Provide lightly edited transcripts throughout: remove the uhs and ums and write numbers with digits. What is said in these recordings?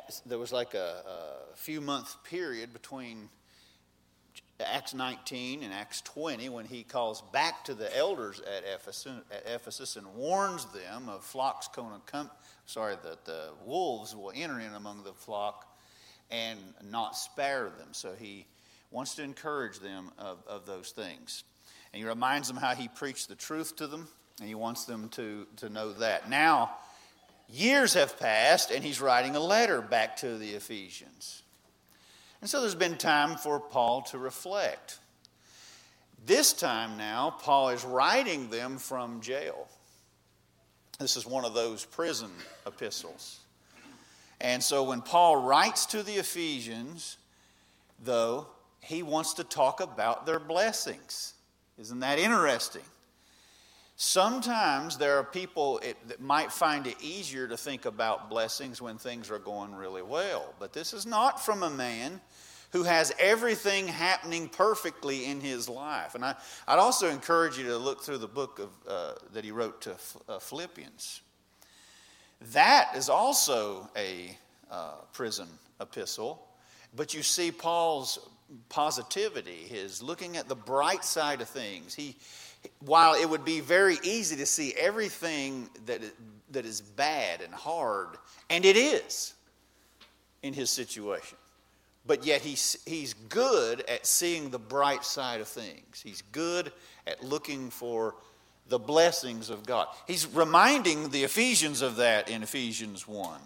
there was like a few month period between Acts 19 and Acts 20 when he calls back to the elders at Ephesus and warns them of flocks that the wolves will enter in among the flock and not spare them. So he wants to encourage them of those things. And he reminds them how he preached the truth to them, and he wants them to know that. Now, years have passed, and he's writing a letter back to the Ephesians. And so there's been time for Paul to reflect. This time now, Paul is writing them from jail. This is one of those prison epistles. And so when Paul writes to the Ephesians, though, he wants to talk about their blessings. Isn't that interesting? Sometimes there are people that might find it easier to think about blessings when things are going really well. But this is not from a man who has everything happening perfectly in his life. And I'd also encourage you to look through the book that he wrote to Philippians. That is also a prison epistle. But you see Paul's positivity, his looking at the bright side of things. While it would be very easy to see everything that is bad and hard, and it is in his situation, but yet he's good at seeing the bright side of things. He's good at looking for the blessings of God. He's reminding the Ephesians of that in Ephesians 1.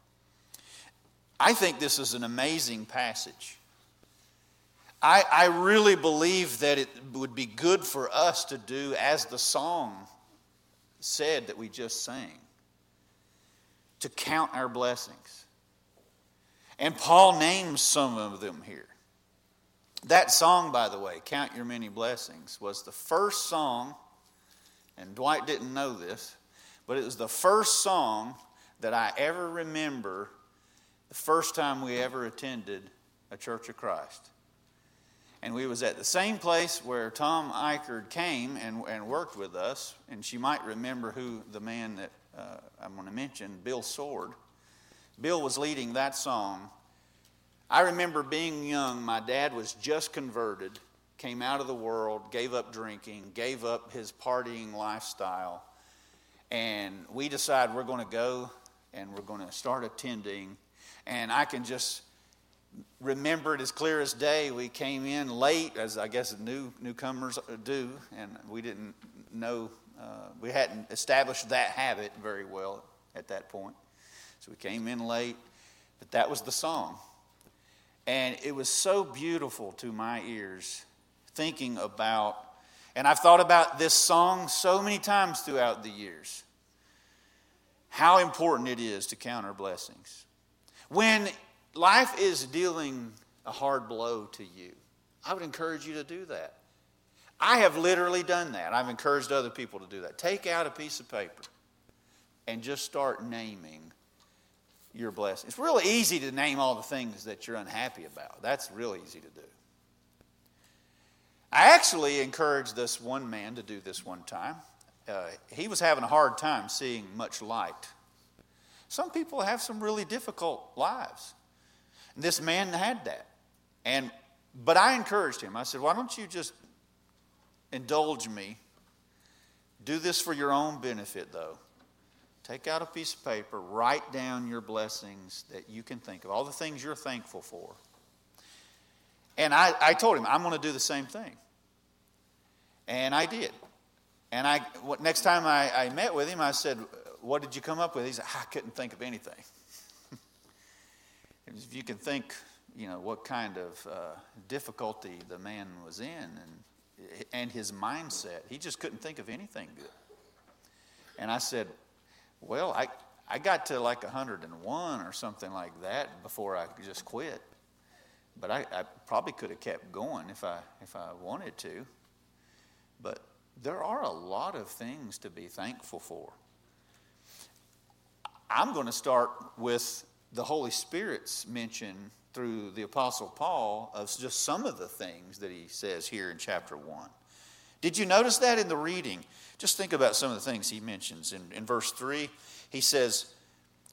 I think this is an amazing passage. I really believe that it would be good for us to do as the song said that we just sang, to count our blessings. And Paul names some of them here. That song, by the way, Count Your Many Blessings, was the first song, and Dwight didn't know this, but it was the first song that I ever remember the first time we ever attended a Church of Christ. And we was at the same place where Tom Eichard came and worked with us. And she might remember who the man that I'm going to mention, Bill Sword. Bill was leading that song. I remember being young. My dad was just converted, came out of the world, gave up drinking, gave up his partying lifestyle. And we decided we're going to go and we're going to start attending. And I can just remember it as clear as day. We came in late, as I guess newcomers do, and we didn't know, we hadn't established that habit very well at that point. So we came in late, but that was the song. And it was so beautiful to my ears, thinking about, and I've thought about this song so many times throughout the years, how important it is to count our blessings. When life is dealing a hard blow to you, I would encourage you to do that. I have literally done that. I've encouraged other people to do that. Take out a piece of paper and just start naming your blessings. It's really easy to name all the things that you're unhappy about. That's real easy to do. I actually encouraged this one man to do this one time. He was having a hard time seeing much light. Some people have some really difficult lives. This man had that. But I encouraged him. I said, why don't you just indulge me? Do this for your own benefit, though. Take out a piece of paper, write down your blessings that you can think of, all the things you're thankful for. And I told him, I'm going to do the same thing. And I did. And next time I met with him, I said, what did you come up with? He said, I couldn't think of anything. If you can think, what kind of difficulty the man was in and his mindset, he just couldn't think of anything good. And I said, well, I got to like 101 or something like that before I just quit. But I probably could have kept going if I wanted to. But there are a lot of things to be thankful for. I'm going to start with the Holy Spirit's mention through the Apostle Paul of just some of the things that he says here in chapter 1. Did you notice that in the reading? Just think about some of the things he mentions. In verse 3, he says,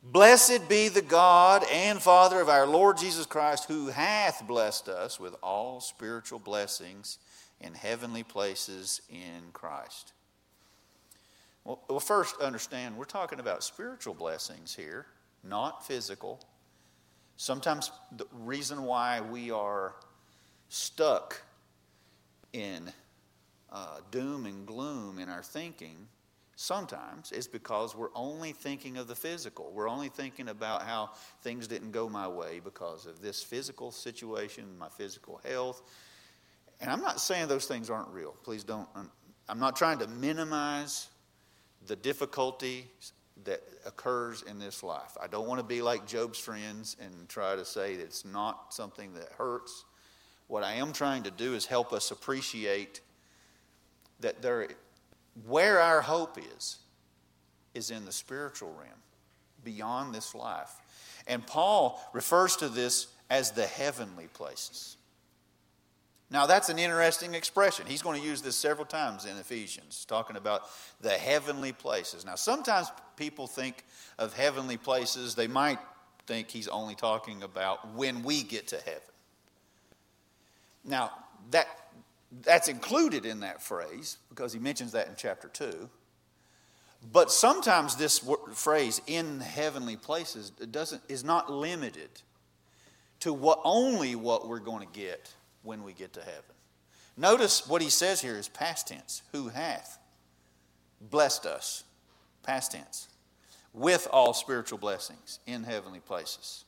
Blessed be the God and Father of our Lord Jesus Christ, who hath blessed us with all spiritual blessings in heavenly places in Christ. Well, first understand, we're talking about spiritual blessings here, not physical. Sometimes the reason why we are stuck in doom and gloom in our thinking sometimes is because we're only thinking of the physical. We're only thinking about how things didn't go my way because of this physical situation, my physical health. And I'm not saying those things aren't real. Please don't. I'm not trying to minimize the difficulty that occurs in this life. I don't want to be like Job's friends and try to say that it's not something that hurts. What I am trying to do is help us appreciate that where our hope is in the spiritual realm, beyond this life. And Paul refers to this as the heavenly places. Now that's an interesting expression. He's going to use this several times in Ephesians, talking about the heavenly places. Now sometimes people think of heavenly places, they might think he's only talking about when we get to heaven. Now that's included in that phrase because he mentions that in chapter 2. But sometimes this phrase, in heavenly places, is not limited to only what we're going to get when we get to heaven. Notice what he says here is past tense. Who hath blessed us, past tense, with all spiritual blessings in heavenly places.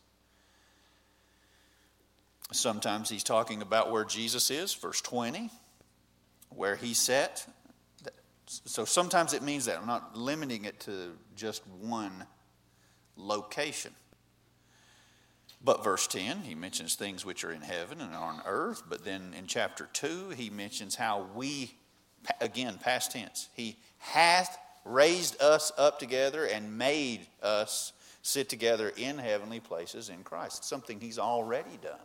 Sometimes he's talking about where Jesus is, verse 20, where he sat. So sometimes it means that. I'm not limiting it to just one location. But verse 10, he mentions things which are in heaven and on earth. But then in chapter 2, he mentions how we, again, past tense, he hath raised us up together and made us sit together in heavenly places in Christ. It's something he's already done.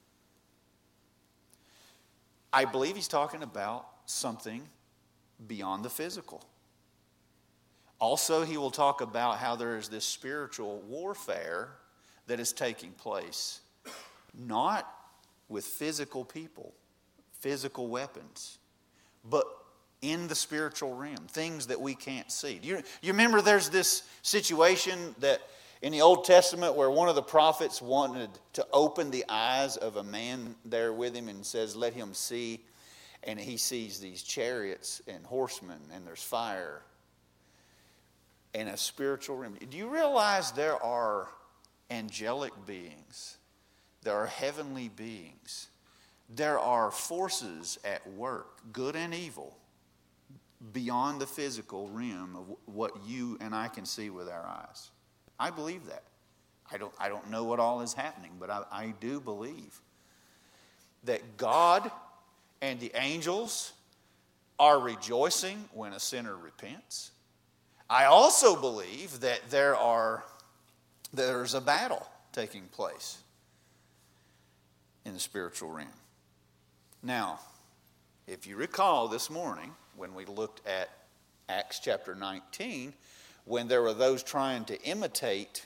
I believe he's talking about something beyond the physical. Also, he will talk about how there is this spiritual warfare that is taking place, not with physical people, physical weapons, but in the spiritual realm, things that we can't see. You remember there's this situation that in the Old Testament where one of the prophets wanted to open the eyes of a man there with him and says, let him see. And he sees these chariots and horsemen and there's fire and a spiritual realm. Do you realize there are angelic beings? There are heavenly beings. There are forces at work, good and evil, beyond the physical realm of what you and I can see with our eyes. I believe that. I don't know what all is happening, but I do believe that God and the angels are rejoicing when a sinner repents. I also believe that there's a battle taking place in the spiritual realm. Now, if you recall this morning when we looked at Acts chapter 19, when there were those trying to imitate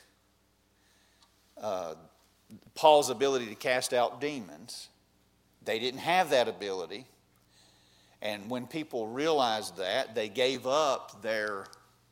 Paul's ability to cast out demons, they didn't have that ability. And when people realized that, they gave up their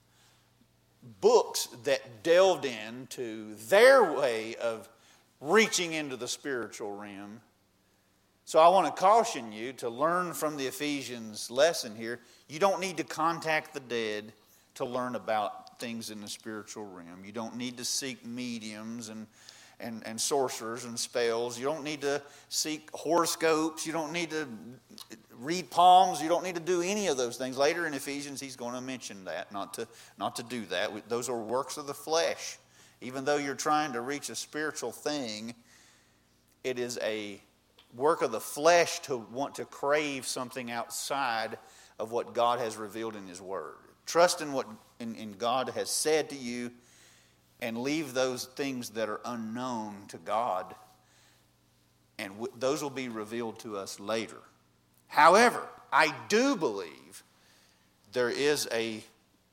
books that delved into their way of reaching into the spiritual realm. So I want to caution you to learn from the Ephesians lesson here. You don't need to contact the dead to learn about things in the spiritual realm. You don't need to seek mediums and sorcerers and spells. You don't need to seek horoscopes. You don't need to read palms. You don't need to do any of those things. Later in Ephesians, he's going to mention that, not to do that. Those are works of the flesh. Even though you're trying to reach a spiritual thing, it is a work of the flesh to want to crave something outside of what God has revealed in His Word. Trust in what in God has said to you and leave those things that are unknown to God, and those will be revealed to us later. However, I do believe there is a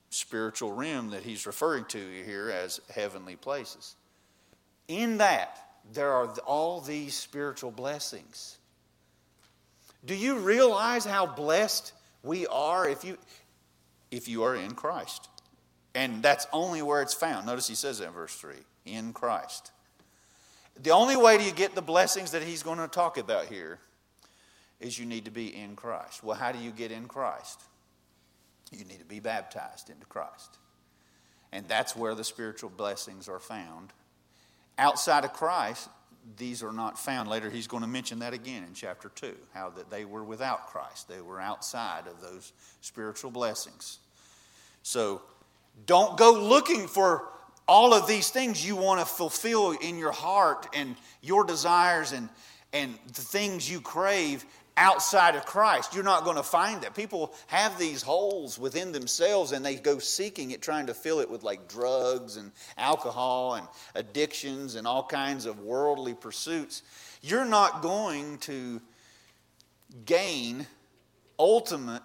spiritual realm that he's referring to here as heavenly places. In that, there are all these spiritual blessings. Do you realize how blessed we are if you are in Christ? And that's only where it's found. Notice he says that in verse 3, in Christ. The only way you get the blessings that he's going to talk about here is you need to be in Christ. Well, how do you get in Christ? You need to be baptized into Christ. And that's where the spiritual blessings are found. Outside of Christ, these are not found. Later he's going to mention that again in chapter 2, how that they were without Christ. They were outside of those spiritual blessings. So don't go looking for all of these things you want to fulfill in your heart and your desires and the things you crave outside of Christ. You're not going to find that. People have these holes within themselves and they go seeking it, trying to fill it with like drugs and alcohol and addictions and all kinds of worldly pursuits. You're not going to gain ultimate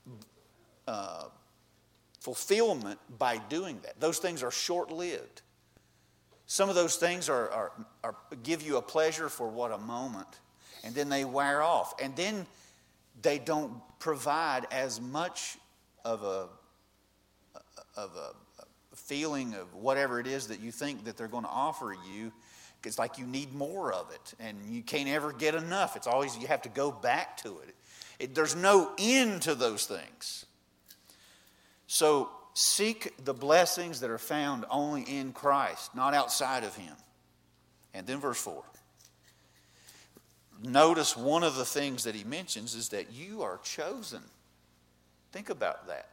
fulfillment by doing that. Those things are short-lived. Some of those things are give you a pleasure for what, a moment, and then they wear off, and then they don't provide as much of a feeling of whatever it is that you think that they're going to offer you. It's like you need more of it, and you can't ever get enough. It's always, you have to go back to it. There's no end to those things. So seek the blessings that are found only in Christ, not outside of Him. And then verse 4. Notice one of the things that he mentions is that you are chosen. Think about that.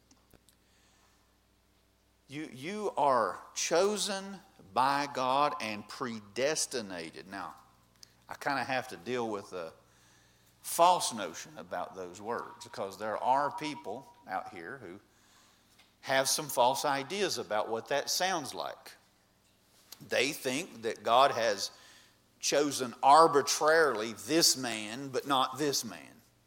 You are chosen by God and predestinated. Now, I kind of have to deal with a false notion about those words, because there are people out here who have some false ideas about what that sounds like. They think that God has chosen arbitrarily this man, but not this man.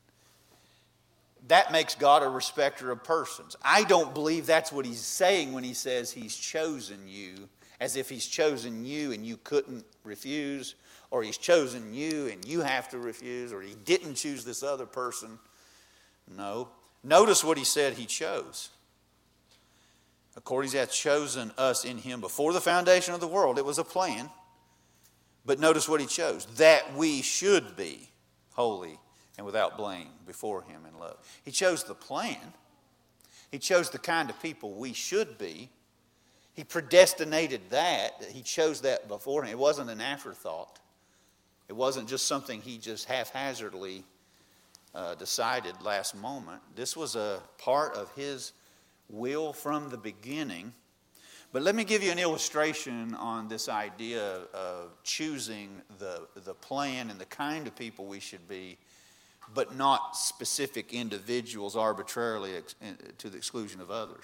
That makes God a respecter of persons. I don't believe that's what he's saying when he says he's chosen you, as if he's chosen you and you couldn't refuse, or he's chosen you and you have to refuse, or he didn't choose this other person. No. Notice what he said he chose. According to that, chosen us in him before the foundation of the world. It was a plan. But notice what he chose. That we should be holy and without blame before him in love. He chose the plan. He chose the kind of people we should be. He predestinated that. He chose that beforehand. It wasn't an afterthought. It wasn't just something he just haphazardly decided last moment. This was a part of his will from the beginning. But let me give you an illustration on this idea of choosing the plan and the kind of people we should be, but not specific individuals arbitrarily to the exclusion of others.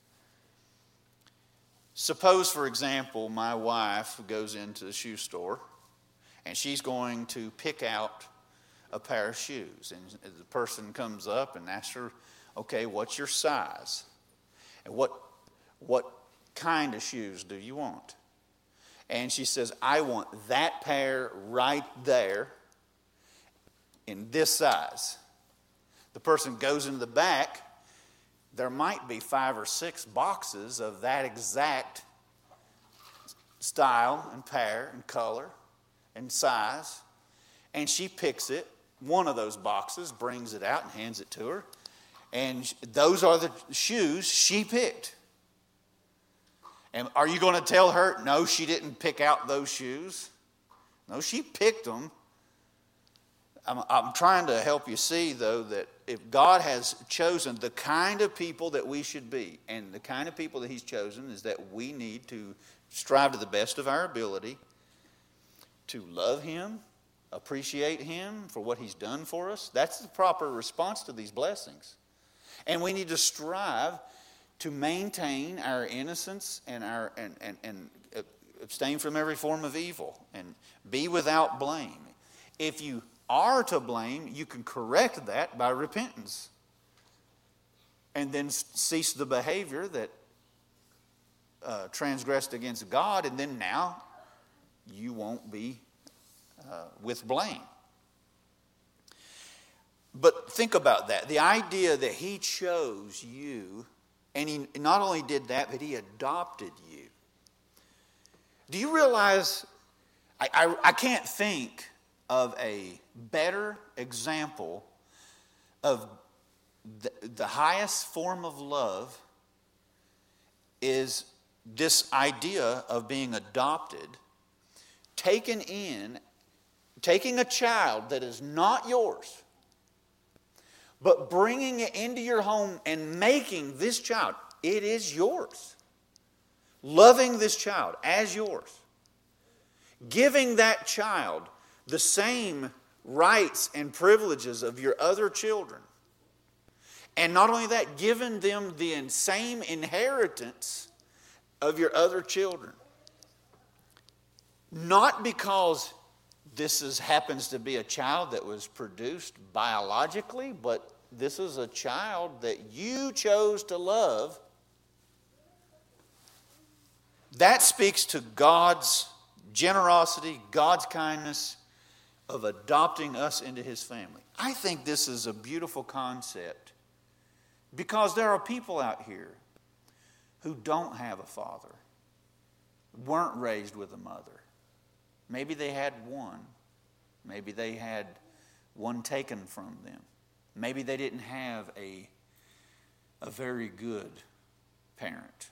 Suppose, for example, my wife goes into the shoe store and she's going to pick out a pair of shoes. And the person comes up and asks her, okay, what's your size? And what kind of shoes do you want? And she says, I want that pair right there in this size. The person goes into the back. There might be 5 or 6 boxes of that exact style and pair and color and size. And she picks it, one of those boxes, brings it out and hands it to her. And those are the shoes she picked. And are you going to tell her, no, she didn't pick out those shoes? No, she picked them. I'm trying to help you see, though, that if God has chosen the kind of people that we should be, and the kind of people that he's chosen is that we need to strive to the best of our ability to love him, appreciate him for what he's done for us. That's the proper response to these blessings. And we need to strive to maintain our innocence and abstain from every form of evil and be without blame. If you are to blame, you can correct that by repentance. and then cease the behavior that transgressed against God, and then now you won't be with blame. But think about that. The idea that He chose you, and He not only did that, but He adopted you. Do you realize, I can't think of a better example of the highest form of love is this idea of being adopted, taking a child that is not yours, but bringing it into your home and making this child, it is yours. Loving this child as yours. Giving that child the same rights and privileges of your other children. And not only that, giving them the same inheritance of your other children. Not because this happens to be a child that was produced biologically, but this is a child that you chose to love. That speaks to God's generosity, God's kindness of adopting us into His family. I think this is a beautiful concept because there are people out here who don't have a father, weren't raised with a mother. Maybe they had one. Maybe they had one taken from them. Maybe they didn't have a very good parent.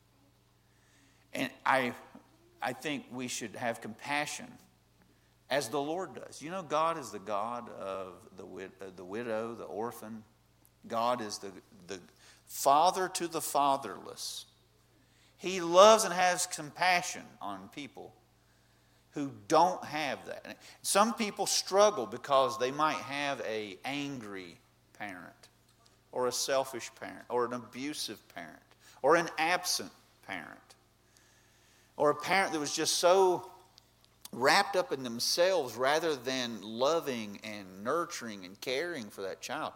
And I think we should have compassion as the Lord does. You know, God is the God of the widow, the orphan. God is the father to the fatherless. He loves and has compassion on people who don't have that. Some people struggle because they might have an angry parent or a selfish parent or an abusive parent or an absent parent or a parent that was just so wrapped up in themselves rather than loving and nurturing and caring for that child.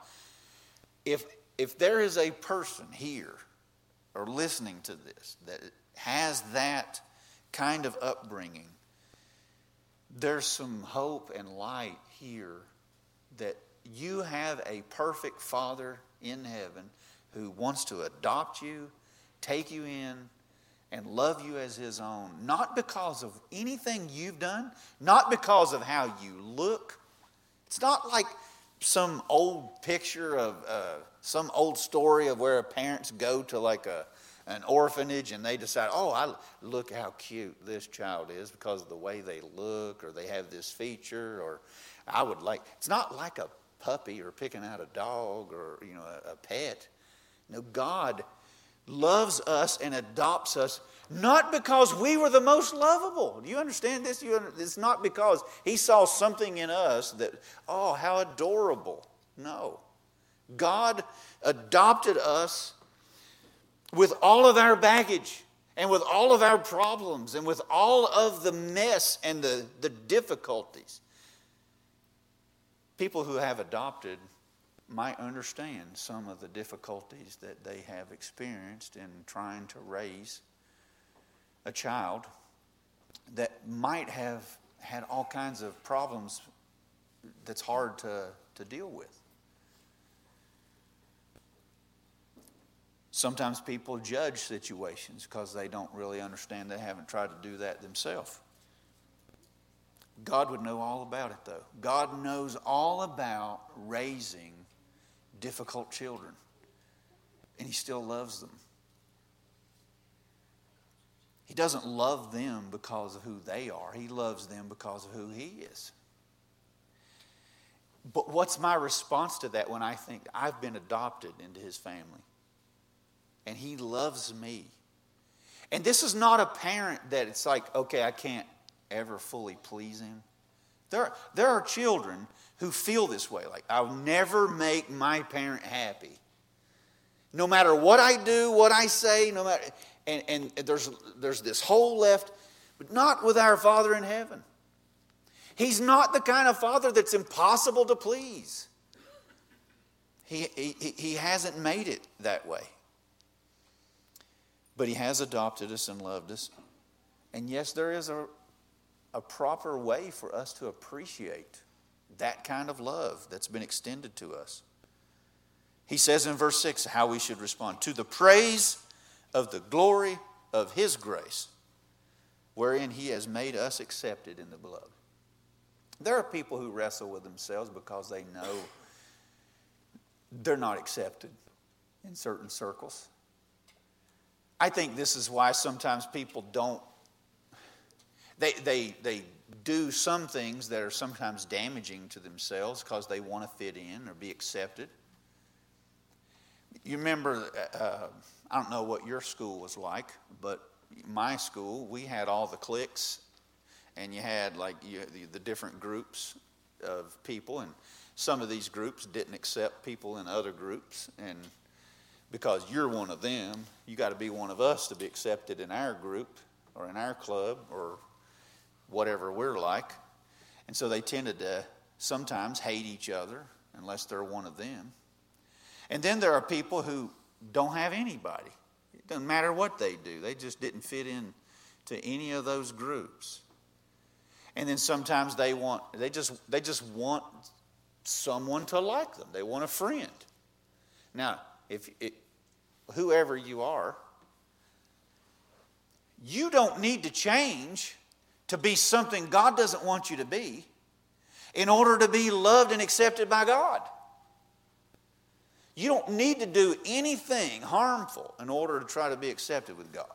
If there is a person here or listening to this that has that kind of upbringing, there's some hope and light here that you have a perfect Father in heaven who wants to adopt you, take you in, and love you as His own. Not because of anything you've done, not because of how you look. It's not like some old picture of some old story of where parents go to like an orphanage and they decide, look how cute this child is because of the way they look, or they have this feature, or it's not like a puppy or picking out a dog or a pet. No, God loves us and adopts us not because we were the most lovable. Do you understand this? It's not because He saw something in us that, how adorable. No. God adopted us with all of our baggage and with all of our problems and with all of the mess and the difficulties. People who have adopted might understand some of the difficulties that they have experienced in trying to raise a child that might have had all kinds of problems that's hard to deal with. Sometimes people judge situations because they don't really understand. They haven't tried to do that themselves. God would know all about it, though. God knows all about raising difficult children, and He still loves them. He doesn't love them because of who they are. He loves them because of who He is. But what's my response to that when I think I've been adopted into His family? And He loves me. And this is not a parent that it's like, okay, I can't ever fully please him. There are children who feel this way, like I'll never make my parent happy. No matter what I do, what I say, no matter, and there's this hole left, but not with our Father in heaven. He's not the kind of Father that's impossible to please. He hasn't made it that way. But He has adopted us and loved us. And yes, there is a proper way for us to appreciate that kind of love that's been extended to us. He says in verse 6 how we should respond. To the praise of the glory of His grace, wherein He has made us accepted in the beloved. There are people who wrestle with themselves because they know they're not accepted in certain circles. I think this is why sometimes people don't, they do some things that are sometimes damaging to themselves because they want to fit in or be accepted. You remember, I don't know what your school was like, but my school, we had all the cliques, and you had the different groups of people, and some of these groups didn't accept people in other groups, and because you're one of them, you got to be one of us to be accepted in our group or in our club or whatever we're like. And so they tended to sometimes hate each other unless they're one of them. And then there are people who don't have anybody. It doesn't matter what they do. They just didn't fit in to any of those groups. And then sometimes they just want someone to like them. They want a friend. Now, whoever you are, you don't need to change to be something God doesn't want you to be in order to be loved and accepted by God. You don't need to do anything harmful in order to try to be accepted with God.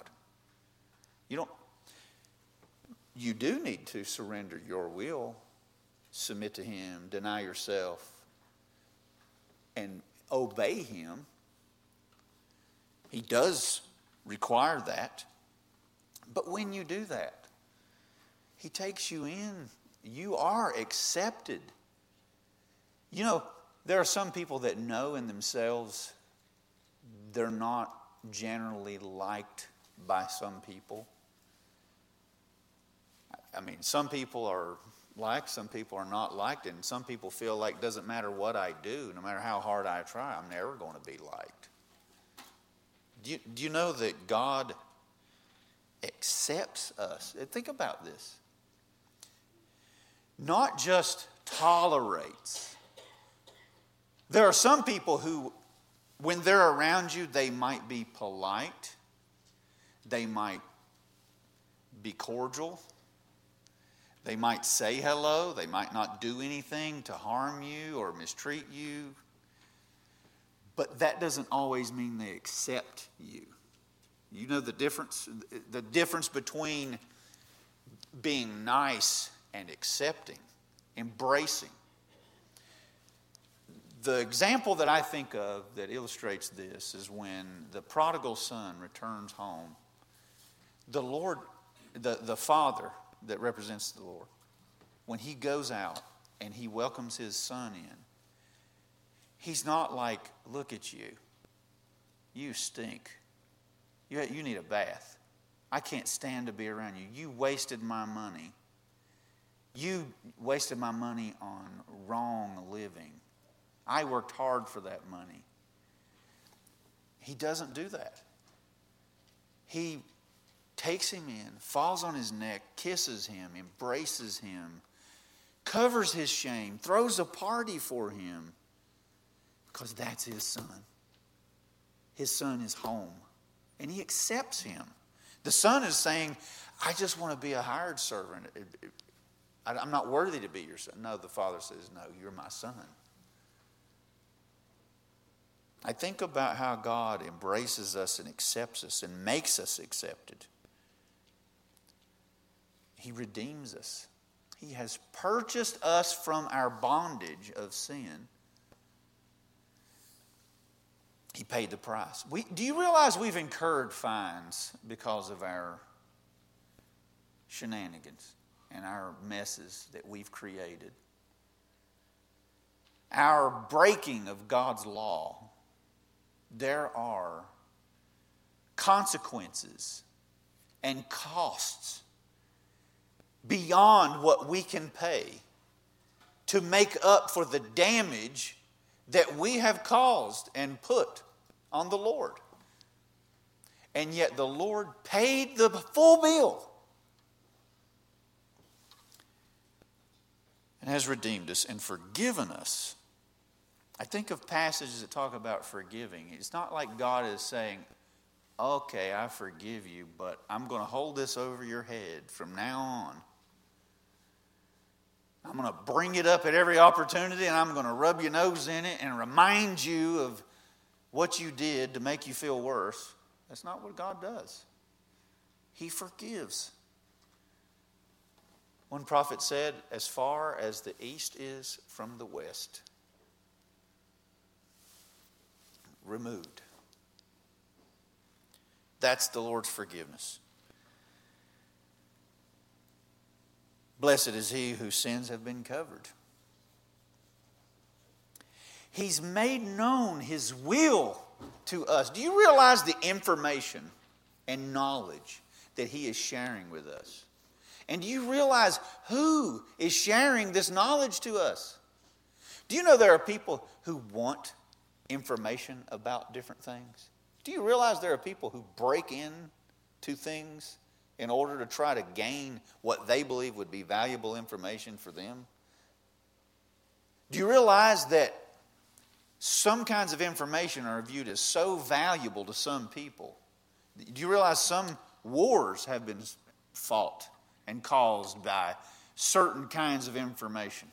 You do need to surrender your will, submit to Him, deny yourself, and obey Him. He does require that. But when you do that, He takes you in. You are accepted. You know, there are some people that know in themselves they're not generally liked by some people. I mean, some people are liked, some people are not liked, and some people feel like it doesn't matter what I do, no matter how hard I try, I'm never going to be liked. Do you know that God accepts us? Think about this. Not just tolerates. There are some people who, when they're around you, they might be polite. They might be cordial. They might say hello. They might not do anything to harm you or mistreat you. But that doesn't always mean they accept you. You know the difference? The difference between being nice and accepting, embracing. The example that I think of that illustrates this is when the prodigal son returns home. The Lord, the Father that represents the Lord, when He goes out and He welcomes His son in, He's not like, look at you. You stink. You need a bath. I can't stand to be around you. You wasted my money. You wasted my money on wrong living. I worked hard for that money. He doesn't do that. He takes him in, falls on his neck, kisses him, embraces him, covers his shame, throws a party for him, because that's his son. His son is home, and he accepts him. The son is saying, I just want to be a hired servant. I'm not worthy to be your son. No, the father says, no, you're my son. I think about how God embraces us and accepts us and makes us accepted. He redeems us. He has purchased us from our bondage of sin. He paid the price. Do you realize we've incurred fines because of our shenanigans and our messes that we've created? Our breaking of God's law. There are consequences and costs beyond what we can pay to make up for the damage that we have caused and put on the Lord. And yet the Lord paid the full bill and has redeemed us and forgiven us. I think of passages that talk about forgiving. It's not like God is saying, okay, I forgive you, but I'm going to hold this over your head from now on. I'm going to bring it up at every opportunity, and I'm going to rub your nose in it and remind you of what you did to make you feel worse. That's not what God does. He forgives. One prophet said, as far as the east is from the west, removed. That's the Lord's forgiveness. Blessed is he whose sins have been covered. He's made known his will to us. Do you realize the information and knowledge that he is sharing with us? And do you realize who is sharing this knowledge to us? Do you know there are people who want information about different things? Do you realize there are people who break in to things in order to try to gain what they believe would be valuable information for them? Do you realize that some kinds of information are viewed as so valuable to some people? Do you realize some wars have been fought and caused by certain kinds of information?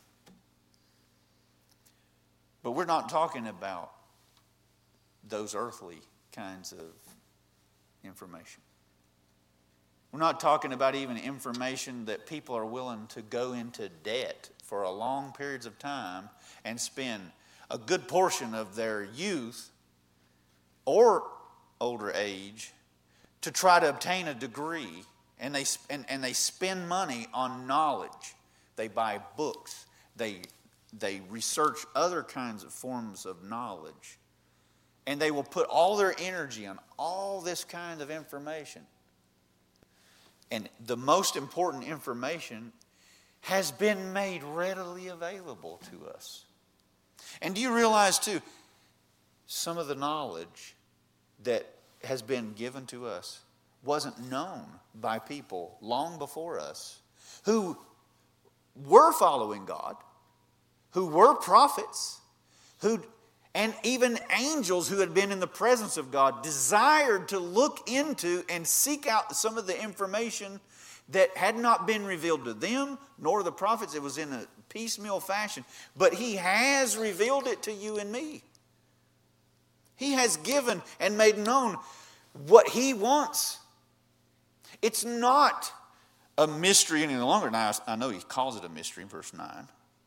But we're not talking about those earthly kinds of information. We're not talking about even information that people are willing to go into debt for a long periods of time and spend a good portion of their youth or older age to try to obtain a degree, and they spend money on knowledge. They buy books. They research other kinds of forms of knowledge. And they will put all their energy on all this kind of information. And the most important information has been made readily available to us. And do you realize, too, some of the knowledge that has been given to us wasn't known by people long before us who were following God, who were prophets, and even angels who had been in the presence of God desired to look into and seek out some of the information that had not been revealed to them, nor the prophets. It was in a piecemeal fashion. But he has revealed it to you and me. He has given and made known what he wants. It's not a mystery any longer. Now, I know he calls it a mystery in verse 9.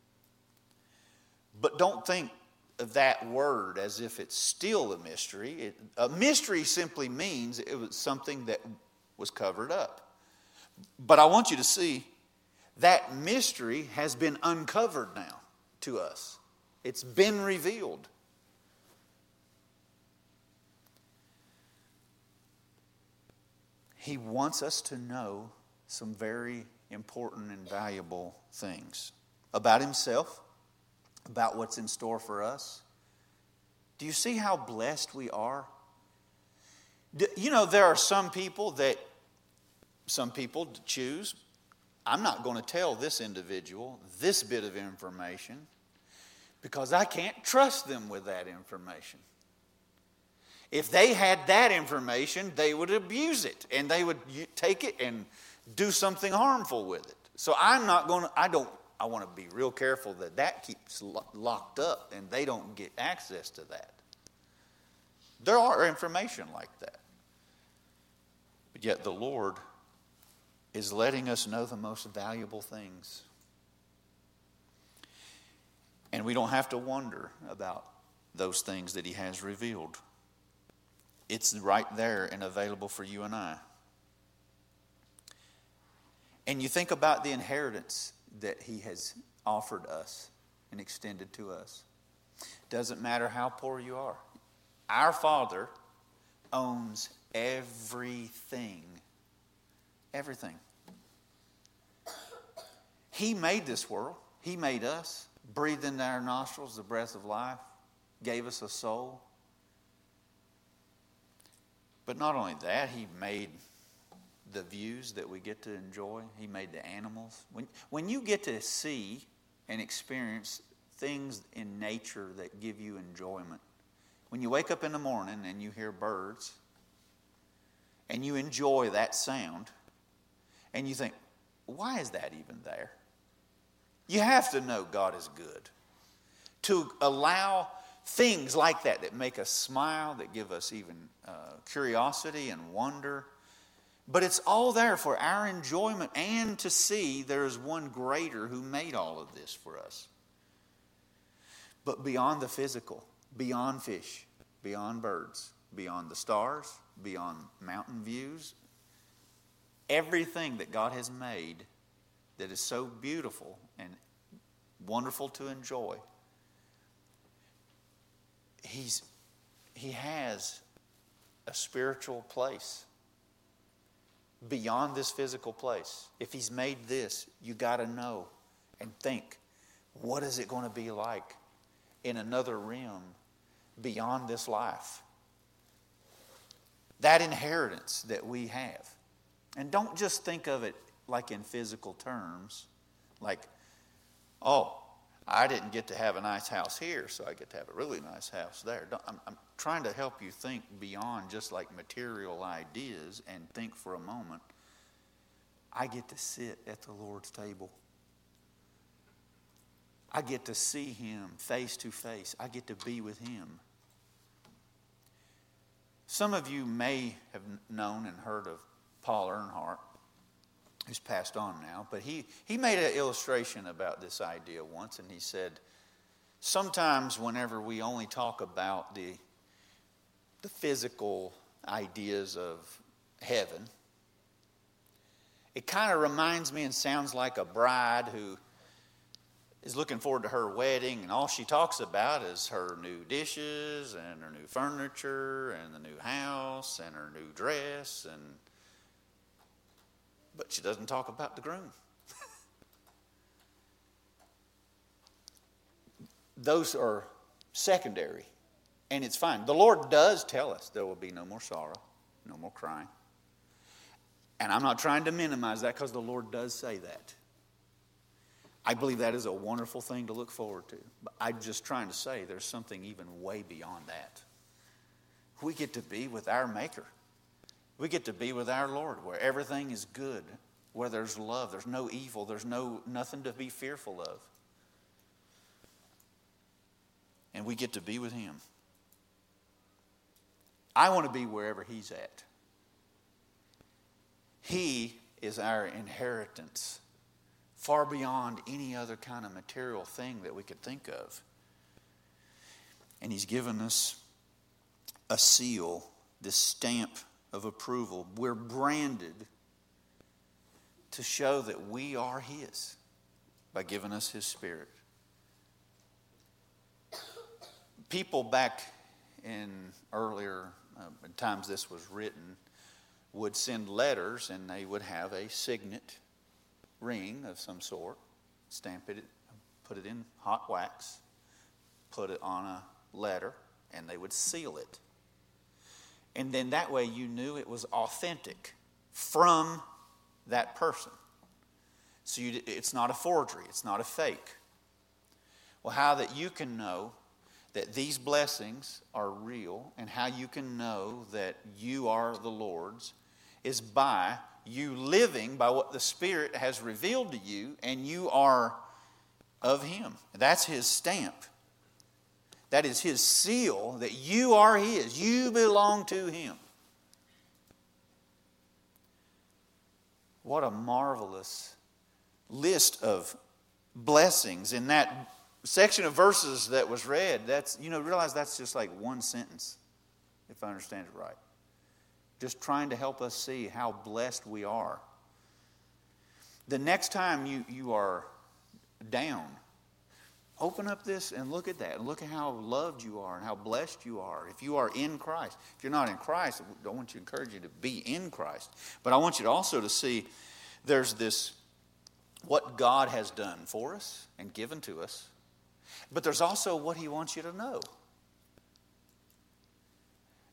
But don't think of that word as if it's still a mystery. A mystery simply means it was something that was covered up. But I want you to see that mystery has been uncovered now to us. It's been revealed. He wants us to know some very important and valuable things about himself, about what's in store for us. Do you see how blessed we are? You know, there are some people choose, I'm not going to tell this individual this bit of information because I can't trust them with that information. If they had that information, they would abuse it and they would take it and do something harmful with it. So I want to be real careful that keeps locked up and they don't get access to that. There are information like that. But yet the Lord is letting us know the most valuable things. And we don't have to wonder about those things that he has revealed. It's right there and available for you and I. And you think about the inheritance that he has offered us and extended to us. Doesn't matter how poor you are. Our Father owns everything. Everything. He made this world. He made us. Breathed into our nostrils the breath of life. gave us a soul. But not only that, He made the views that we get to enjoy. He made the animals. When you get to see and experience things in nature that give you enjoyment, when you wake up in the morning and you hear birds and you enjoy that sound and you think, why is that even there? You have to know God is good. To allow things like that make us smile, that give us even curiosity and wonder. But it's all there for our enjoyment and to see there is one greater who made all of this for us. But beyond the physical, beyond fish, beyond birds, beyond the stars, beyond mountain views, everything that God has made that is so beautiful and wonderful to enjoy, He has a spiritual place beyond this physical place. If He's made this, you got to know and think, what is it going to be like in another realm beyond this life? That inheritance that we have. And don't just think of it like in physical terms, like, oh, I didn't get to have a nice house here, so I get to have a really nice house there. I'm trying to help you think beyond just like material ideas and think for a moment, I get to sit at the Lord's table. I get to see Him face to face. I get to be with Him. Some of you may have known and heard of Paul Earnhardt, who's passed on now, but he made an illustration about this idea once, and he said, sometimes whenever we only talk about the physical ideas of heaven, it kind of reminds me and sounds like a bride who is looking forward to her wedding, and all she talks about is her new dishes and her new furniture and the new house and her new dress, but she doesn't talk about the groom. Those are secondary, and it's fine. The Lord does tell us there will be no more sorrow, no more crying. And I'm not trying to minimize that because the Lord does say that. I believe that is a wonderful thing to look forward to. But I'm just trying to say there's something even way beyond that. We get to be with our Maker. We get to be with our Lord where everything is good, where there's love, there's no evil, there's nothing to be fearful of. And we get to be with Him. I want to be wherever He's at. He is our inheritance, far beyond any other kind of material thing that we could think of. And He's given us a seal, this stamp of approval. We're branded to show that we are His by giving us His Spirit. People back in earlier times this was written would send letters, and they would have a signet ring of some sort, stamp it, put it in hot wax, put it on a letter, and they would seal it. And then that way you knew it was authentic from that person. So it's not a forgery, it's not a fake. Well, how that you can know that these blessings are real and how you can know that you are the Lord's is by you living by what the Spirit has revealed to you, and you are of Him. That's His stamp. That is His seal that you are His. You belong to Him. What a marvelous list of blessings in that section of verses that was read. Realize that's just like one sentence, if I understand it right. Just trying to help us see how blessed we are. The next time you are down, open up this and look at that. And look at how loved you are and how blessed you are. If you are in Christ. If you're not in Christ, I don't want to encourage you to be in Christ. But I want you to also to see there's this, what God has done for us and given to us. But there's also what He wants you to know.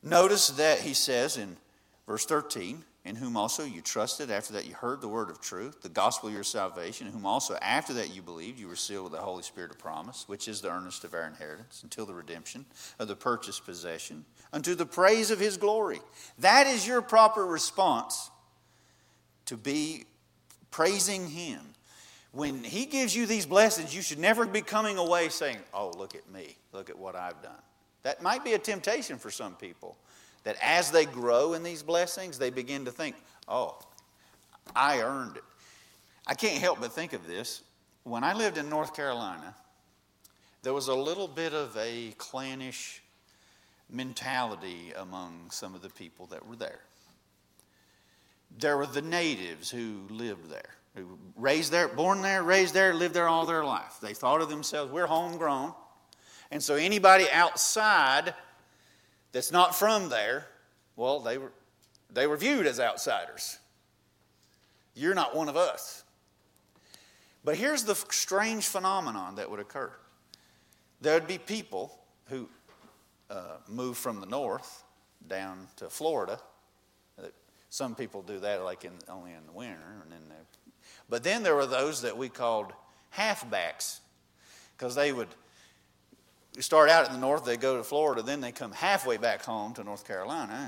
Notice that he says in verse 13, in whom also you trusted after that you heard the word of truth, the gospel of your salvation, in whom also after that you believed, you were sealed with the Holy Spirit of promise, which is the earnest of our inheritance, until the redemption of the purchased possession, unto the praise of his glory. That is your proper response, to be praising him. When he gives you these blessings, you should never be coming away saying, oh, look at me, look at what I've done. That might be a temptation for some people, that as they grow in these blessings, they begin to think, oh, I earned it. I can't help but think of this. When I lived in North Carolina, there was a little bit of a clannish mentality among some of the people that were there. There were the natives who lived there, who born there, raised there, lived there all their life. They thought of themselves, we're homegrown. And so anybody outside that's not from there, well, they were viewed as outsiders. You're not one of us. But here's the strange phenomenon that would occur. There would be people who moved from the north down to Florida. Some people do that only in the winter. But then there were those that we called halfbacks, because they would start out in the north, they go to Florida, then they come halfway back home to North Carolina.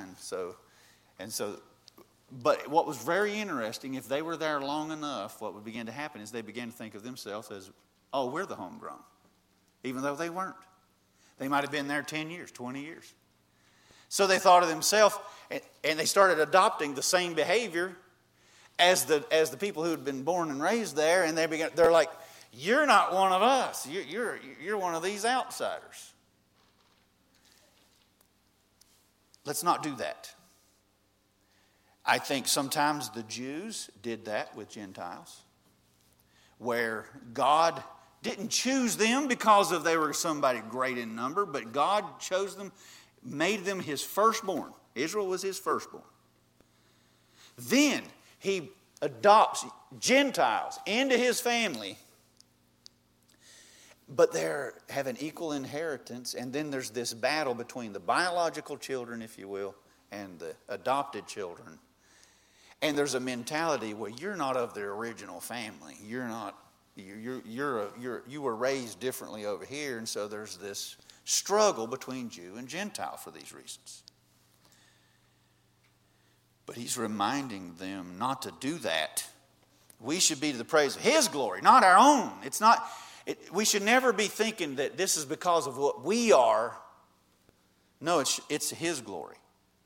But what was very interesting, if they were there long enough, what would begin to happen is they began to think of themselves as, oh, we're the homegrown, even though they weren't. They might have been there 10 years, 20 years. So they thought of themselves, and they started adopting the same behavior as the people who had been born and raised there, and they're like, you're not one of us. You're one of these outsiders. Let's not do that. I think sometimes the Jews did that with Gentiles, where God didn't choose them because they were somebody great in number, but God chose them, made them his firstborn. Israel was his firstborn. Then he adopts Gentiles into his family, but they have an equal inheritance, and then there's this battle between the biological children, if you will, and the adopted children. And there's a mentality where you're not of the original family. You were raised differently over here, and so there's this struggle between Jew and Gentile for these reasons. But he's reminding them not to do that. We should be to the praise of his glory, not our own. We should never be thinking that this is because of what we are. No, it's his glory.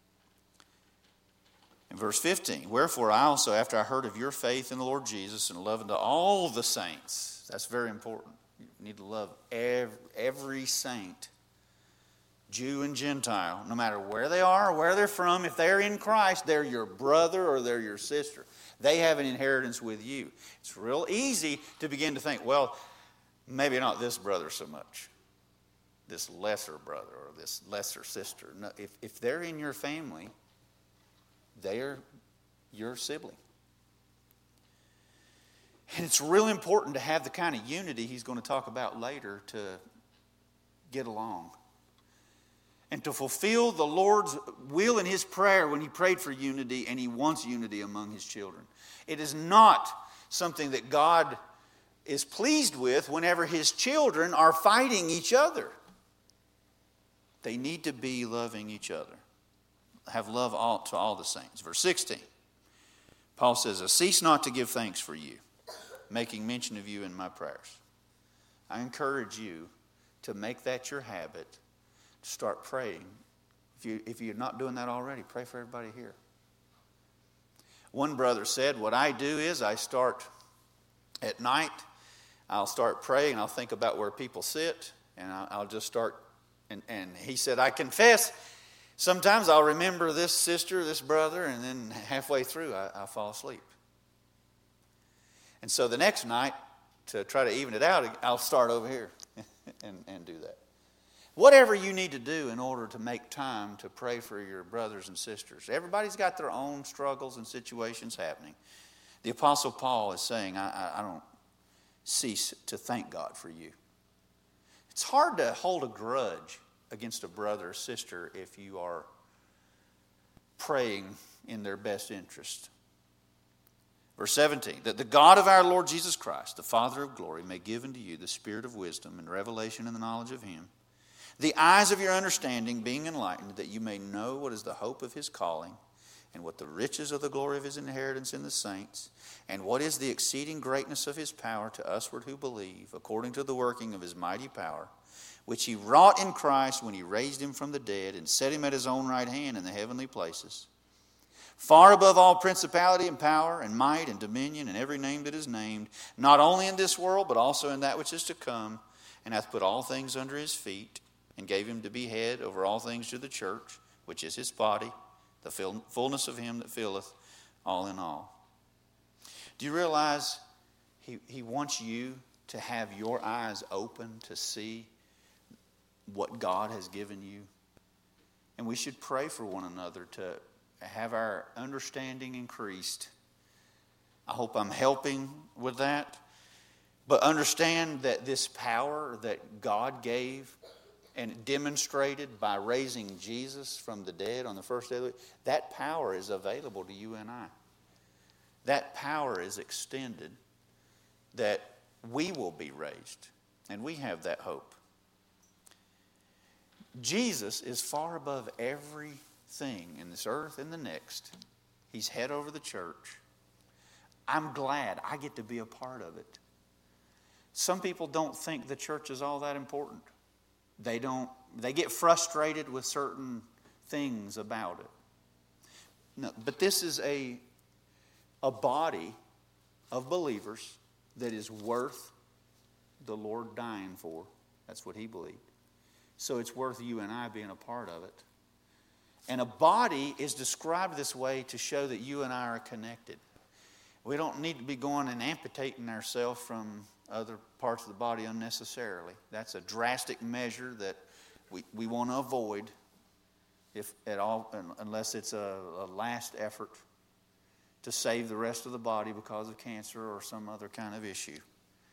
In verse 15, wherefore I also, after I heard of your faith in the Lord Jesus and love unto all the saints, that's very important. You need to love every saint, Jew and Gentile, no matter where they are or where they're from. If they're in Christ, they're your brother or they're your sister. They have an inheritance with you. It's real easy to begin to think, well, maybe not this brother so much, this lesser brother or this lesser sister. No, if they're in your family, they're your sibling. And it's real important to have the kind of unity he's going to talk about later to get along. And to fulfill the Lord's will in his prayer when he prayed for unity, and he wants unity among his children. It is not something that God is pleased with whenever his children are fighting each other. They need to be loving each other. Have love to all the saints. Verse 16, Paul says, I cease not to give thanks for you, making mention of you in my prayers. I encourage you to make that your habit, to start praying. If you're not doing that already, pray for everybody here. One brother said, what I do is I start at night, I'll start praying, I'll think about where people sit, and I'll just start, and he said, I confess, sometimes I'll remember this sister, this brother, and then halfway through I fall asleep. And so the next night, to try to even it out, I'll start over here and do that. Whatever you need to do in order to make time to pray for your brothers and sisters. Everybody's got their own struggles and situations happening. The Apostle Paul is saying, I don't cease to thank God for you. It's hard to hold a grudge against a brother or sister if you are praying in their best interest. Verse 17, that the God of our Lord Jesus Christ, the Father of glory, may give unto you the spirit of wisdom and revelation in the knowledge of him, the eyes of your understanding being enlightened, that you may know what is the hope of his calling, and what the riches of the glory of his inheritance in the saints, and what is the exceeding greatness of his power to usward who believe, according to the working of his mighty power, which he wrought in Christ when he raised him from the dead and set him at his own right hand in the heavenly places, far above all principality and power and might and dominion and every name that is named, not only in this world, but also in that which is to come, and hath put all things under his feet, and gave him to be head over all things to the church, which is his body, the fullness of him that filleth all in all. Do you realize he wants you to have your eyes open to see what God has given you? And we should pray for one another to have our understanding increased. I hope I'm helping with that. But understand that this power that God gave and demonstrated by raising Jesus from the dead on the first day of the week, that power is available to you and I. That power is extended that we will be raised. And we have that hope. Jesus is far above everything in this earth and the next. He's head over the church. I'm glad I get to be a part of it. Some people don't think the church is all that important. They get frustrated with certain things about it. No, but this is a body of believers that is worth the Lord dying for. That's what he believed. So it's worth you and I being a part of it. And a body is described this way to show that you and I are connected. We don't need to be going and amputating ourselves from other parts of the body unnecessarily. That's a drastic measure that we want to avoid, if at all, unless it's a last effort to save the rest of the body because of cancer or some other kind of issue.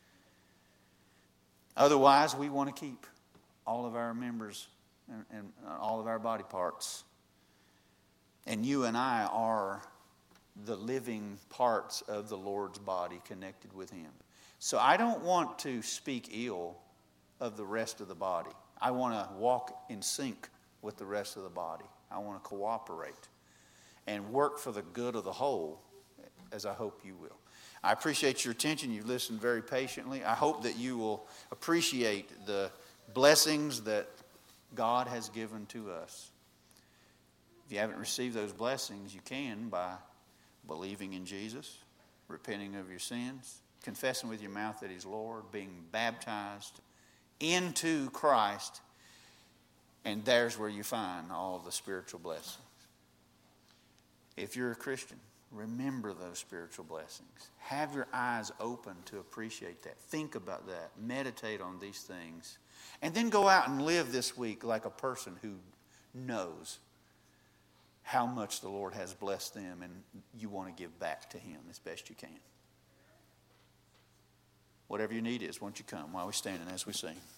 Otherwise, we want to keep all of our members and all of our body parts. And you and I are the living parts of the Lord's body connected with him. So I don't want to speak ill of the rest of the body. I want to walk in sync with the rest of the body. I want to cooperate and work for the good of the whole, as I hope you will. I appreciate your attention. You've listened very patiently. I hope that you will appreciate the blessings that God has given to us. If you haven't received those blessings, you can by believing in Jesus, repenting of your sins, confessing with your mouth that he's Lord, being baptized into Christ, and there's where you find all the spiritual blessings. If you're a Christian, remember those spiritual blessings. Have your eyes open to appreciate that. Think about that. Meditate on these things. And then go out and live this week like a person who knows how much the Lord has blessed them, and you want to give back to him as best you can. Whatever your need is, won't you come while we stand and as we sing.